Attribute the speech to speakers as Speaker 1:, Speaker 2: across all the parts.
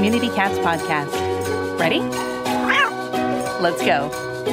Speaker 1: Community Cats podcast. Ready? Let's go.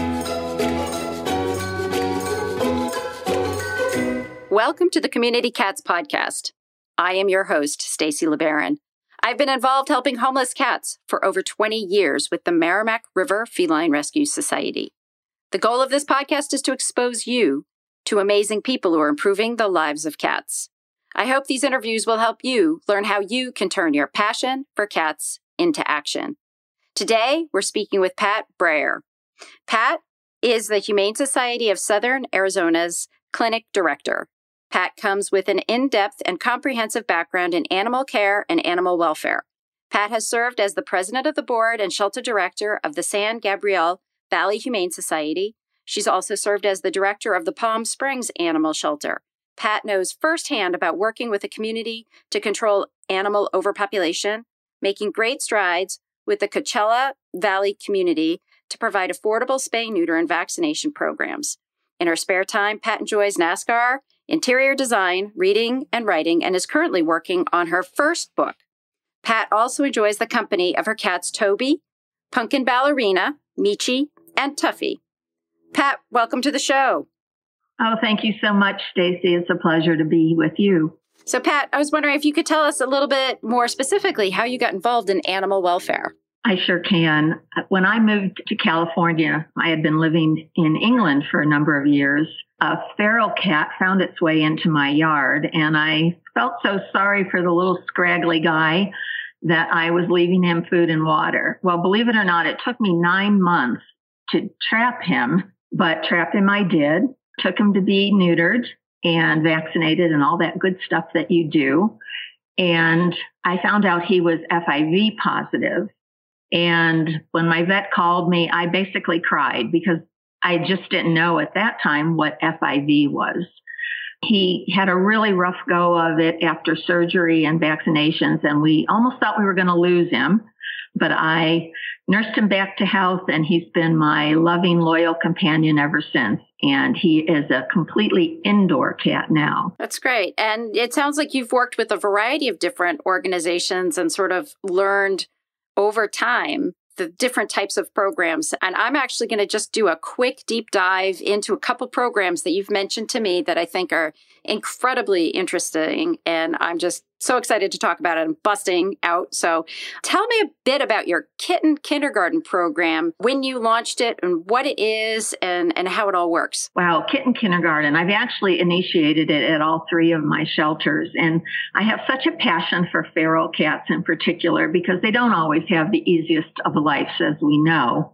Speaker 2: Welcome to the Community Cats podcast. I am your host, Stacy LeBaron. I've been involved helping homeless cats for over 20 years with the Merrimack River Feline Rescue Society. The goal of this podcast is to expose you to amazing people who are improving the lives of cats. I hope these interviews will help you learn how you can turn your passion for cats into action. Today, we're speaking with Pat Breyer. Pat is the Humane Society of Southern Arizona's clinic director. Pat comes with an in-depth and comprehensive background in animal care and animal welfare. Pat has served as the president of the board and shelter director of the San Gabriel Valley Humane Society. She's also served as the director of the Palm Springs Animal Shelter. Pat knows firsthand about working with the community to control animal overpopulation, making great strides with the Coachella Valley community to provide affordable spay, neuter, and vaccination programs. In her spare time, Pat enjoys NASCAR, interior design, reading, and writing, and is currently working on her first book. Pat also enjoys the company of her cats Toby, Pumpkin Ballerina, Michi, and Tuffy. Pat, welcome to the show.
Speaker 3: Oh, thank you so much, Stacy. It's a pleasure to be with you.
Speaker 2: So, Pat, I was wondering if you could tell us a little bit more specifically how you got involved in animal welfare.
Speaker 3: I sure can. When I moved to California, I had been living in England for a number of years. A feral cat found its way into my yard, and I felt so sorry for the little scraggly guy that I was leaving him food and water. Well, believe it or not, it took me 9 months to trap him, but trap him I did. Took him to be neutered and vaccinated and all that good stuff that you do. And I found out he was FIV positive. And when my vet called me, I basically cried because I just didn't know at that time what FIV was. He had a really rough go of it after surgery and vaccinations, and we almost thought we were going to lose him. But I nursed him back to health, and he's been my loving, loyal companion ever since. And he is a completely indoor cat now.
Speaker 2: That's great. And it sounds like you've worked with a variety of different organizations and sort of learned over time the different types of programs. And I'm actually going to just do a quick deep dive into a couple programs that you've mentioned to me that I think are incredibly interesting. And I'm just so excited to talk about it. I'm busting out. So tell me a bit about your kitten kindergarten program, when you launched it and what it is and how it all works.
Speaker 3: Wow, kitten kindergarten. I've actually initiated it at all three of my shelters. And I have such a passion for feral cats in particular because they don't always have the easiest of lives, as we know.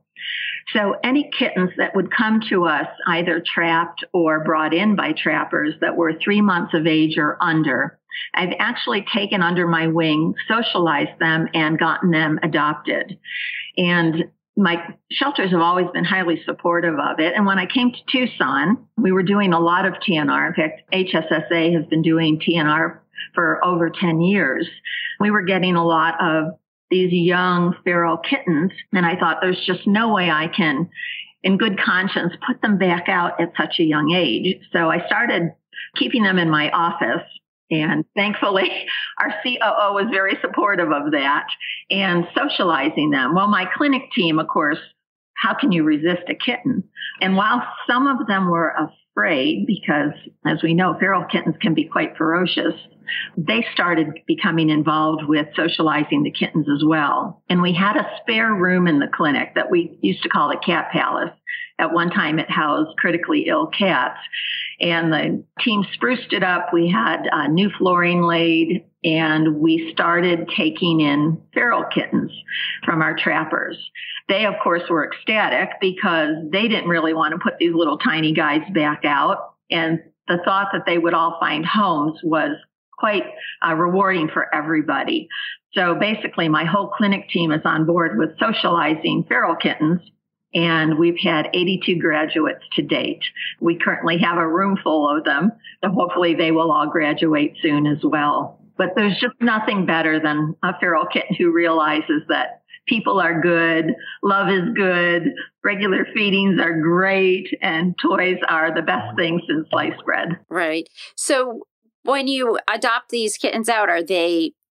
Speaker 3: So any kittens that would come to us either trapped or brought in by trappers that were 3 months of age or under, I've actually taken under my wing, socialized them, and gotten them adopted. And my shelters have always been highly supportive of it. And when I came to Tucson, we were doing a lot of TNR. In fact, HSSA has been doing TNR for over 10 years. We were getting a lot of these young feral kittens. And I thought there's just no way I can, in good conscience, put them back out at such a young age. So I started keeping them in my office. And thankfully, our COO was very supportive of that and socializing them. Well, my clinic team, of course, how can you resist a kitten? And while some of them were afraid, because as we know, feral kittens can be quite ferocious, they started becoming involved with socializing the kittens as well. And we had a spare room in the clinic that we used to call the Cat Palace. At one time, it housed critically ill cats. And the team spruced it up. We had new flooring laid, and we started taking in feral kittens from our trappers. They, of course, were ecstatic because they didn't really want to put these little tiny guys back out. And the thought that they would all find homes was quite rewarding for everybody. So basically, my whole clinic team is on board with socializing feral kittens. And we've had 82 graduates to date. We currently have a room full of them, so hopefully they will all graduate soon as well. But there's just nothing better than a feral kitten who realizes that people are good, love is good, regular feedings are great, and toys are the best thing since sliced bread.
Speaker 2: Right. So when you adopt these kittens out, are they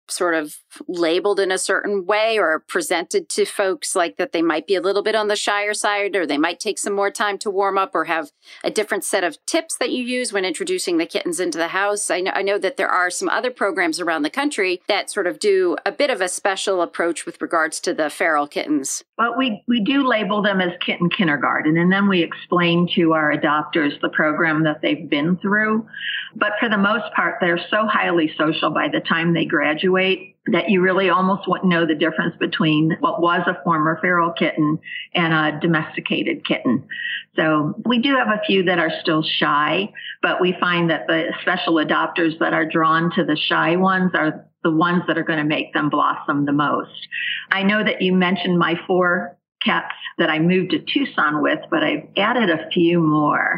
Speaker 2: sort of labeled in a certain way or presented to folks like that they might be a little bit on the shyer side, or they might take some more time to warm up, or have a different set of tips that you use when introducing the kittens into the house? I know that there are some other programs around the country that sort of do a bit of a special approach with regards to the feral kittens.
Speaker 3: Well, we do label them as kitten kindergarten, and then we explain to our adopters the program that they've been through. But for the most part, they're so highly social by the time they graduate that you really almost wouldn't know the difference between what was a former feral kitten and a domesticated kitten. So we do have a few that are still shy, but we find that the special adopters that are drawn to the shy ones are the ones that are going to make them blossom the most. I know that you mentioned my 4 cats that I moved to Tucson with, but I've added a few more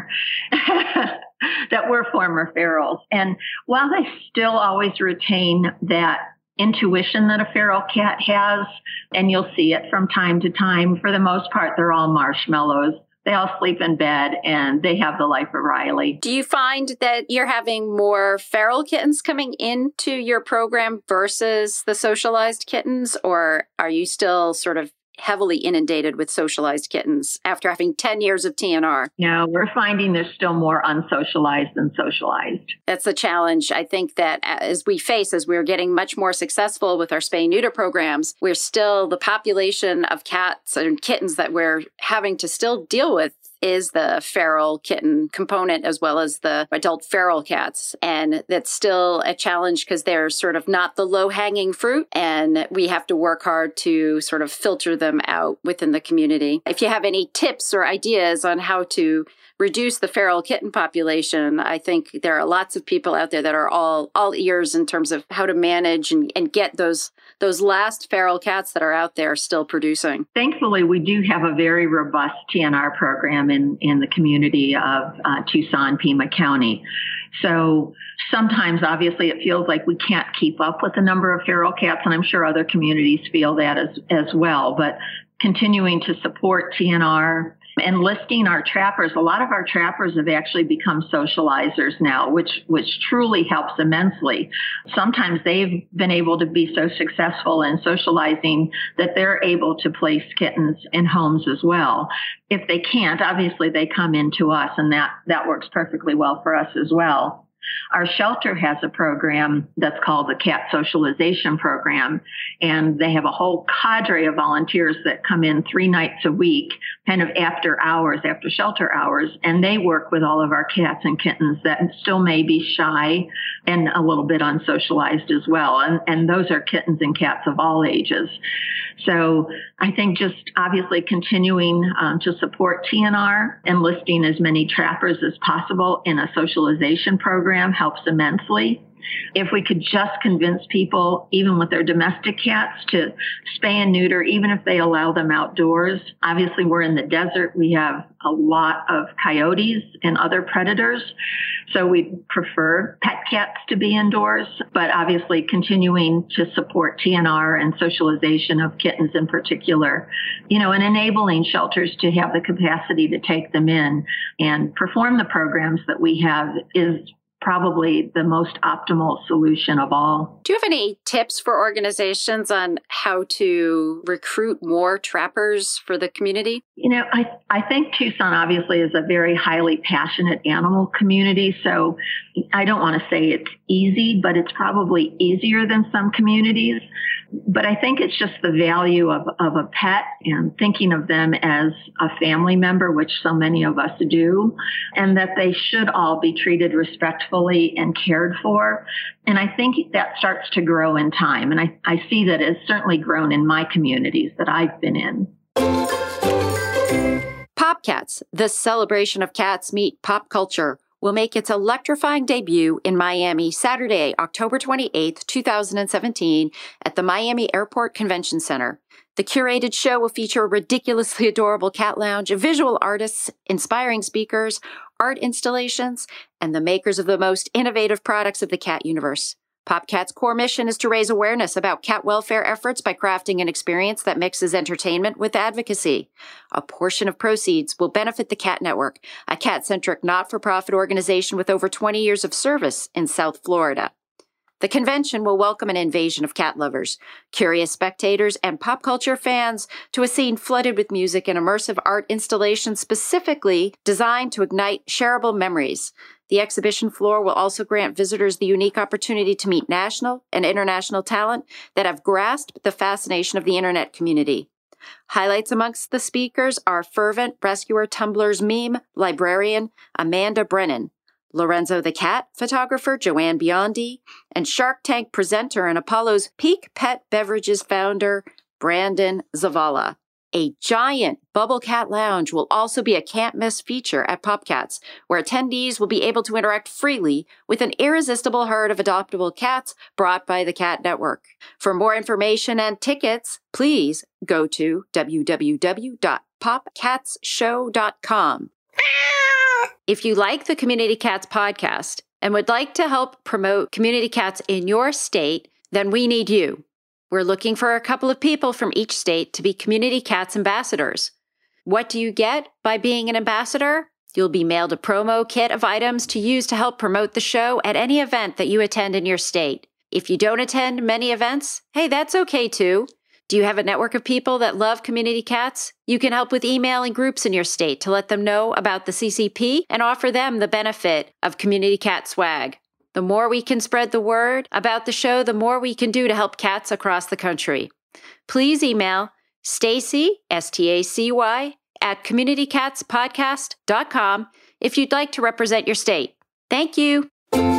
Speaker 3: that were former ferals. And while they still always retain that intuition that a feral cat has, and you'll see it from time to time, for the most part, they're all marshmallows. They all sleep in bed and they have the life of Riley.
Speaker 2: Do you find that you're having more feral kittens coming into your program versus the socialized kittens, or are you still sort of heavily inundated with socialized kittens after having 10 years of TNR?
Speaker 3: No, we're finding there's still more unsocialized than socialized.
Speaker 2: That's a challenge. I think that as we're getting much more successful with our spay-neuter programs, we're still, the population of cats and kittens that we're having to still deal with is the feral kitten component as well as the adult feral cats. And that's still a challenge because they're sort of not the low-hanging fruit, and we have to work hard to sort of filter them out within the community. If you have any tips or ideas on how to reduce the feral kitten population, I think there are lots of people out there that are all ears in terms of how to manage and get those last feral cats that are out there still producing.
Speaker 3: Thankfully, we do have a very robust TNR program in the community of Tucson, Pima County. So sometimes, obviously, it feels like we can't keep up with the number of feral cats, and I'm sure other communities feel that as well. But continuing to support TNR, enlisting our trappers. A lot of our trappers have actually become socializers now, which truly helps immensely. Sometimes they've been able to be so successful in socializing that they're able to place kittens in homes as well. If they can't, obviously they come into us, and that works perfectly well for us as well. Our shelter has a program that's called the Cat Socialization Program, and they have a whole cadre of volunteers that come in 3 nights a week, kind of after shelter hours, and they work with all of our cats and kittens that still may be shy and a little bit unsocialized as well. And those are kittens and cats of all ages. So I think just obviously continuing to support TNR, enlisting as many trappers as possible in a socialization program helps immensely. If we could just convince people, even with their domestic cats, to spay and neuter, even if they allow them outdoors. Obviously, we're in the desert. We have a lot of coyotes and other predators. So we prefer pet cats to be indoors, but obviously continuing to support TNR and socialization of kittens in particular, and enabling shelters to have the capacity to take them in and perform the programs that we have is probably the most optimal solution of all.
Speaker 2: Do you have any tips for organizations on how to recruit more trappers for the community?
Speaker 3: I think Tucson obviously is a very highly passionate animal community. So I don't want to say it's easy, but it's probably easier than some communities. But I think it's just the value of a pet and thinking of them as a family member, which so many of us do, and that they should all be treated respectfully and cared for. And I think that starts to grow in time. And I see that it's certainly grown in my communities that I've been in.
Speaker 2: PopCats, the celebration of cats meet pop culture, will make its electrifying debut in Miami Saturday, October 28th, 2017 at the Miami Airport Convention Center. The curated show will feature a ridiculously adorable cat lounge, visual artists, inspiring speakers, art installations, and the makers of the most innovative products of the cat universe. PopCat's core mission is to raise awareness about cat welfare efforts by crafting an experience that mixes entertainment with advocacy. A portion of proceeds will benefit the Cat Network, a cat-centric not-for-profit organization with over 20 years of service in South Florida. The convention will welcome an invasion of cat lovers, curious spectators, and pop culture fans to a scene flooded with music and immersive art installations specifically designed to ignite shareable memories. The exhibition floor will also grant visitors the unique opportunity to meet national and international talent that have grasped the fascination of the internet community. Highlights amongst the speakers are fervent Rescuer Tumblr's meme librarian Amanda Brennan, Lorenzo the Cat photographer Joanne Biondi, and Shark Tank presenter and Apollo's Peak Pet Beverages founder Brandon Zavala. A giant Bubble Cat Lounge will also be a can't-miss feature at PopCats, where attendees will be able to interact freely with an irresistible herd of adoptable cats brought by the Cat Network. For more information and tickets, please go to www.popcatsshow.com. If you like the Community Cats podcast and would like to help promote community cats in your state, then we need you. We're looking for a couple of people from each state to be Community Cats ambassadors. What do you get by being an ambassador? You'll be mailed a promo kit of items to use to help promote the show at any event that you attend in your state. If you don't attend many events, hey, that's okay too. Do you have a network of people that love community cats? You can help with emailing groups in your state to let them know about the CCP and offer them the benefit of community cat swag. The more we can spread the word about the show, the more we can do to help cats across the country. Please email Stacy, S-T-A-C-Y, at communitycatspodcast.com if you'd like to represent your state. Thank you.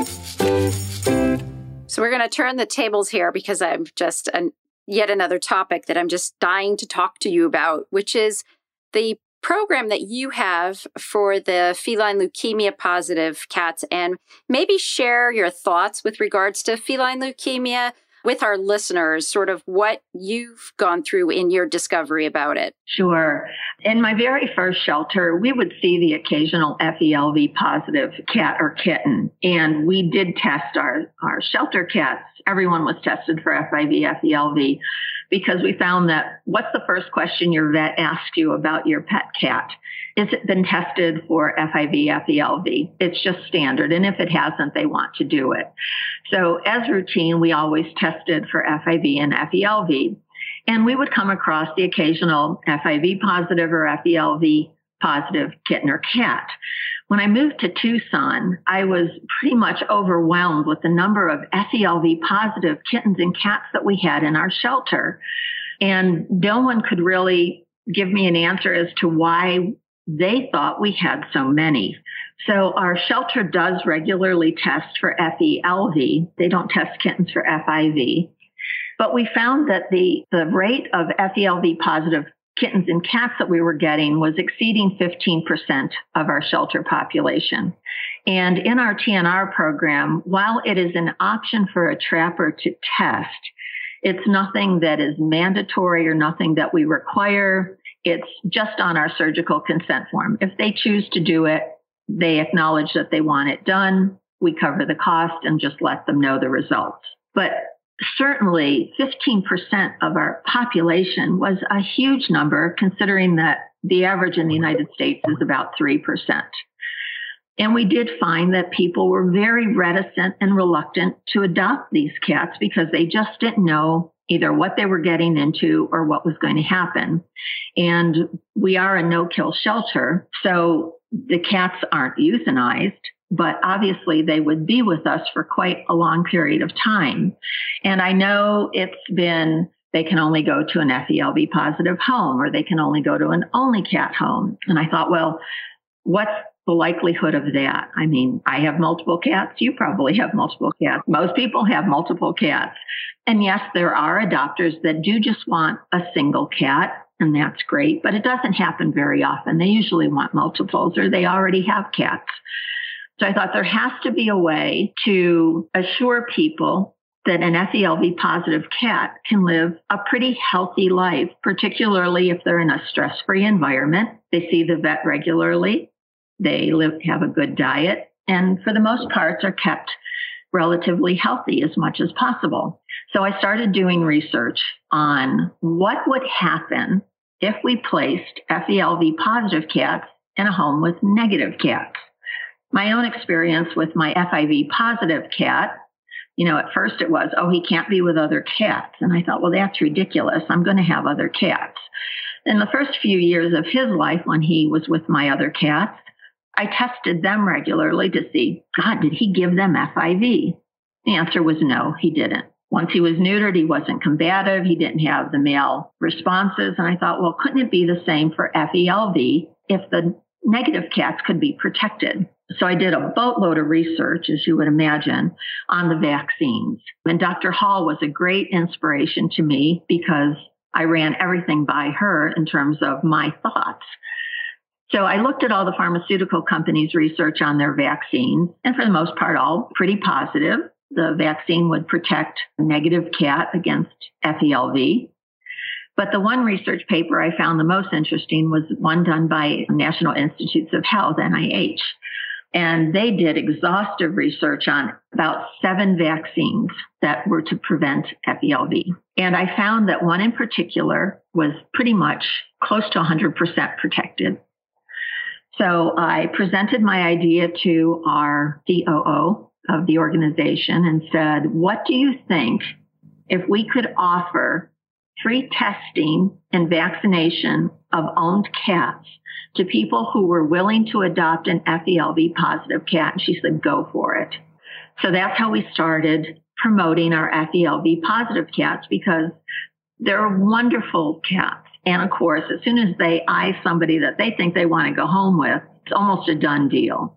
Speaker 2: So we're going to turn the tables here because I'm just yet another topic that I'm just dying to talk to you about, which is the program that you have for the feline leukemia positive cats, and maybe share your thoughts with regards to feline leukemia with our listeners, sort of what you've gone through in your discovery about it.
Speaker 3: Sure. In my very first shelter, we would see the occasional FELV positive cat or kitten, and we did test our shelter cats. Everyone was tested for FIV, FELV, because we found that what's the first question your vet asks you about your pet cat? Is it been tested for FIV, FELV? It's just standard. And if it hasn't, they want to do it. So as routine, we always tested for FIV and FELV. And we would come across the occasional FIV positive or FELV positive kitten or cat. When I moved to Tucson, I was pretty much overwhelmed with the number of FELV positive kittens and cats that we had in our shelter. And no one could really give me an answer as to why they thought we had so many. So our shelter does regularly test for FELV. They don't test kittens for FIV. But we found that the rate of FELV positive kittens and cats that we were getting was exceeding 15% of our shelter population. And in our TNR program, while it is an option for a trapper to test, it's nothing that is mandatory or nothing that we require. It's just on our surgical consent form. If they choose to do it, they acknowledge that they want it done. We cover the cost and just let them know the results. But certainly 15% of our population was a huge number, considering that the average in the United States is about 3%. And we did find that people were very reticent and reluctant to adopt these cats because they just didn't know either what they were getting into or what was going to happen. And we are a no-kill shelter, so the cats aren't euthanized, but obviously they would be with us for quite a long period of time. And I know they can only go to an FELV positive home, or they can only go to an only cat home. And I thought, well, what's the likelihood of that? I mean, I have multiple cats. You probably have multiple cats. Most people have multiple cats. And yes, there are adopters that do just want a single cat, and that's great, but it doesn't happen very often. They usually want multiples, or they already have cats. So I thought there has to be a way to assure people that an FELV positive cat can live a pretty healthy life, particularly if they're in a stress-free environment. They see the vet regularly. They have a good diet, and for the most part are kept relatively healthy as much as possible. So I started doing research on what would happen if we placed FELV positive cats in a home with negative cats. My own experience with my FIV positive cat, At first it was, oh, he can't be with other cats. And I thought, well, that's ridiculous. I'm going to have other cats. In the first few years of his life, when he was with my other cats, I tested them regularly to see, God, did he give them FIV? The answer was no, he didn't. Once he was neutered, he wasn't combative. He didn't have the male responses. And I thought, well, couldn't it be the same for FELV if the negative cats could be protected? So I did a boatload of research, as you would imagine, on the vaccines. And Dr. Hall was a great inspiration to me because I ran everything by her in terms of my thoughts. So I looked at all the pharmaceutical companies' research on their vaccines, and for the most part, all pretty positive. The vaccine would protect a negative cat against FELV. But the one research paper I found the most interesting was one done by National Institutes of Health, NIH. And they did exhaustive research on about 7 vaccines that were to prevent FELV. And I found that one in particular was pretty much close to 100% protected. So I presented my idea to our COO of the organization and said, what do you think if we could offer free testing and vaccination of owned cats to people who were willing to adopt an FELV positive cat? And she said, go for it. So that's how we started promoting our FELV positive cats, because they're wonderful cats. And of course, as soon as they eye somebody that they think they want to go home with, it's almost a done deal.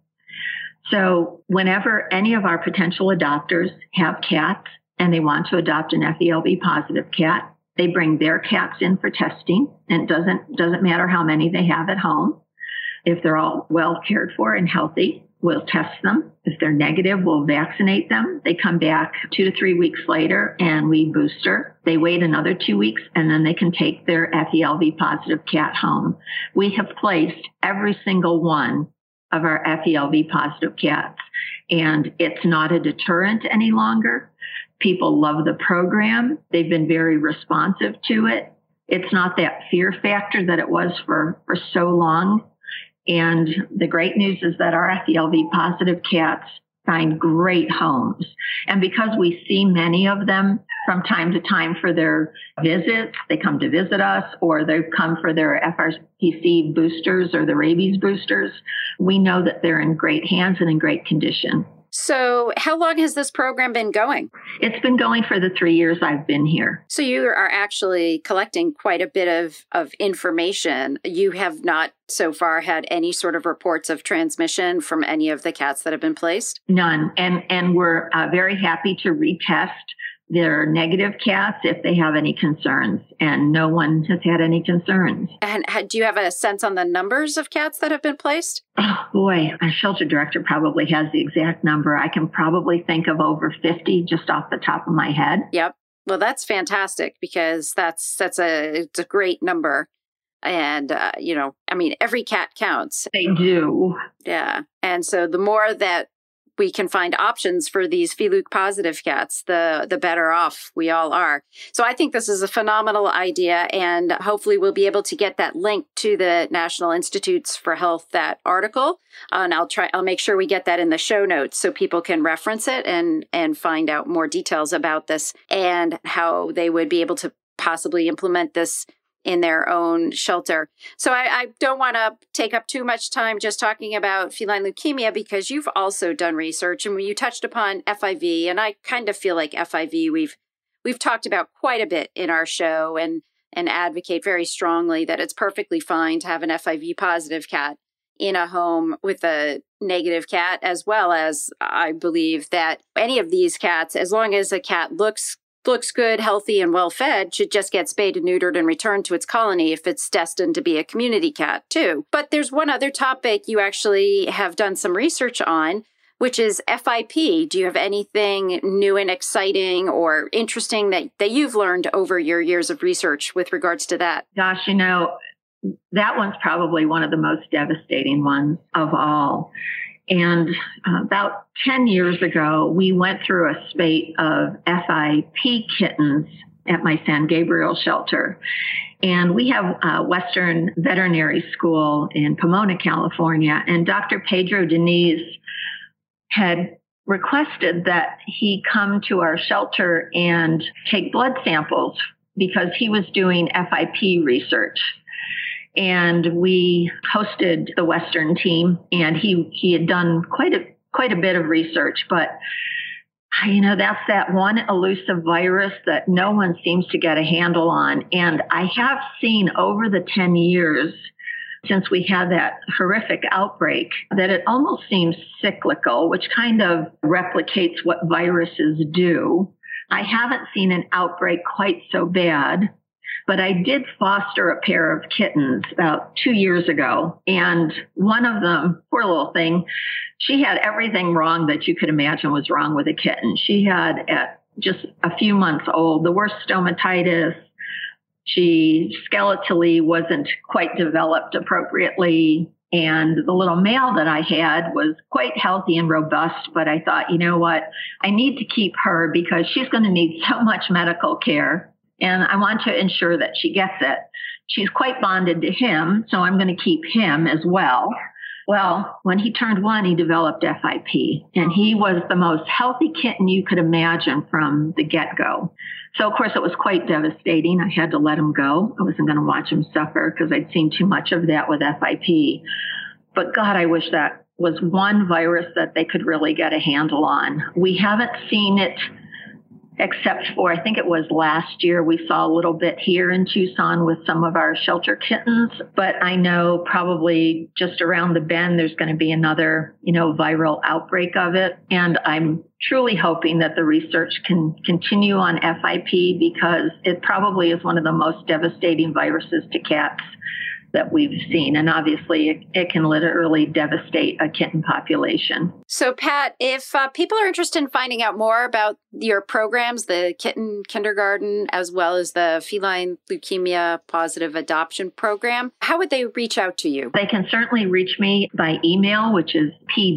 Speaker 3: So whenever any of our potential adopters have cats and they want to adopt an FELV positive cat, they bring their cats in for testing, and it doesn't matter how many they have at home. If they're all well cared for and healthy, we'll test them. If they're negative, we'll vaccinate them. They come back 2 to 3 weeks later and we booster. They wait another 2 weeks and then they can take their FELV positive cat home. We have placed every single one of our FELV positive cats, and it's not a deterrent any longer. People love the program. They've been very responsive to it. It's not that fear factor that it was for so long. And the great news is that our FELV positive cats find great homes. And because we see many of them from time to time for their visits, they come to visit us, or they come for their FRCC boosters or the rabies boosters, we know that they're in great hands and in great condition.
Speaker 2: So how long has this program been going?
Speaker 3: It's been going for the 3 years I've been here.
Speaker 2: So you are actually collecting quite a bit of information. You have not so far had any sort of reports of transmission from any of the cats that have been placed?
Speaker 3: None. And we're very happy to retest their negative cats if they have any concerns, and no one has had any concerns.
Speaker 2: And do you have a sense on the numbers of cats that have been placed?
Speaker 3: Oh, boy, our shelter director probably has the exact number. I can probably think of over 50 just off the top of my head.
Speaker 2: Yep. Well, that's fantastic, because it's a great number. And, every cat counts.
Speaker 3: They do.
Speaker 2: Yeah. And so the more that we can find options for these FELUC positive cats, the better off we all are. So I think this is a phenomenal idea, and hopefully we'll be able to get that link to the National Institutes for Health, that article. And I'll make sure we get that in the show notes so people can reference it and find out more details about this and how they would be able to possibly implement this in their own shelter. So I don't want to take up too much time just talking about feline leukemia, because you've also done research, and when you touched upon FIV, and I kind of feel like FIV we've talked about quite a bit in our show, and advocate very strongly that it's perfectly fine to have an FIV positive cat in a home with a negative cat, as well as I believe that any of these cats, as long as a cat looks good, healthy, and well-fed, should just get spayed and neutered and returned to its colony if it's destined to be a community cat, too. But there's one other topic you actually have done some research on, which is FIP. Do you have anything new and exciting or interesting that you've learned over your years of research with regards to that?
Speaker 3: Gosh, that one's probably one of the most devastating ones of all. And about 10 years ago, we went through a spate of FIP kittens at my San Gabriel shelter. And we have a Western Veterinary School in Pomona, California. And Dr. Pedro Diniz had requested that he come to our shelter and take blood samples because he was doing FIP research. And we hosted the Western team, and he had done quite a bit of research, but that's that one elusive virus that no one seems to get a handle on. And I have seen over the 10 years since we had that horrific outbreak that it almost seems cyclical, which kind of replicates what viruses do. I haven't seen an outbreak quite so bad, but I did foster a pair of kittens about 2 years ago. And one of them, poor little thing, she had everything wrong that you could imagine was wrong with a kitten. She had, at just a few months old, the worst stomatitis. She skeletally wasn't quite developed appropriately. And the little male that I had was quite healthy and robust. But I thought, you know what? I need to keep her because she's going to need so much medical care. And I want to ensure that she gets it. She's quite bonded to him, so I'm going to keep him as well. Well, when he turned 1, he developed FIP, and he was the most healthy kitten you could imagine from the get-go. So, of course, it was quite devastating. I had to let him go. I wasn't going to watch him suffer because I'd seen too much of that with FIP. But God, I wish that was one virus that they could really get a handle on. We haven't seen it except for, I think it was last year, we saw a little bit here in Tucson with some of our shelter kittens. But I know probably just around the bend, there's going to be another, viral outbreak of it. And I'm truly hoping that the research can continue on FIP because it probably is one of the most devastating viruses to cats that we've seen. And obviously, it can literally devastate a kitten population.
Speaker 2: So, Pat, if people are interested in finding out more about your programs, the Kitten Kindergarten, as well as the Feline Leukemia Positive Adoption Program, how would they reach out to you?
Speaker 3: They can certainly reach me by email, which is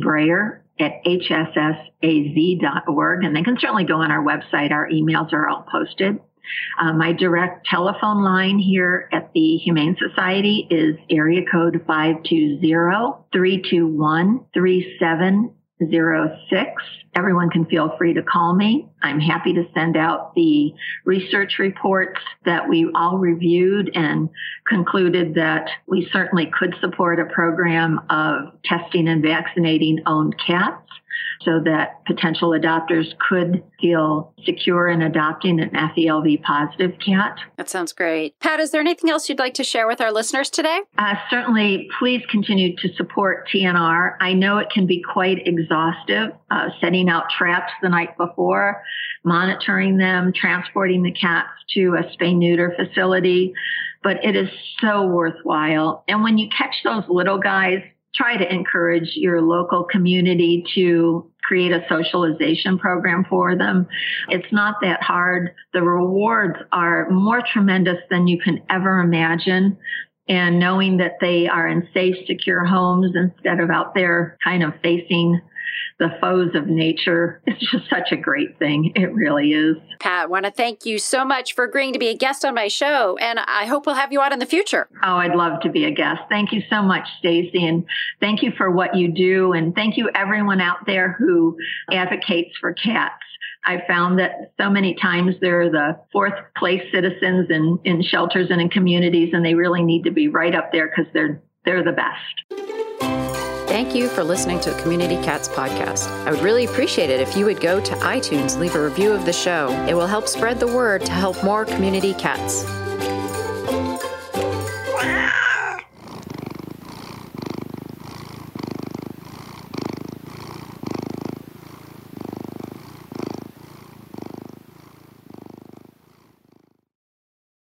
Speaker 3: pbrayer@hssaz.org. And they can certainly go on our website. Our emails are all posted. My direct telephone line here at the Humane Society is area code 520-321-3706. Everyone can feel free to call me. I'm happy to send out the research reports that we all reviewed and concluded that we certainly could support a program of testing and vaccinating owned cats so that potential adopters could feel secure in adopting an FELV positive cat.
Speaker 2: That sounds great. Pat, is there anything else you'd like to share with our listeners today?
Speaker 3: Certainly, please continue to support TNR. I know it can be quite exhaustive, setting out traps the night before, monitoring them, transporting the cats to a spay-neuter facility, but it is so worthwhile. And when you catch those little guys, try to encourage your local community to create a socialization program for them. It's not that hard. The rewards are more tremendous than you can ever imagine. And knowing that they are in safe, secure homes instead of out there kind of facing the foes of nature, it's just such a great thing. It really is.
Speaker 2: Pat, I want to thank you so much for agreeing to be a guest on my show, and I hope we'll have you on in the future.
Speaker 3: Oh, I'd love to be a guest. Thank you so much, Stacy, and thank you for what you do, and thank you everyone out there who advocates for cats. I found that so many times they're the fourth place citizens in shelters and in communities, and they really need to be right up there because they're the best.
Speaker 2: Thank you for listening to the Community Cats podcast. I would really appreciate it if you would go to iTunes and leave a review of the show. It will help spread the word to help more community cats.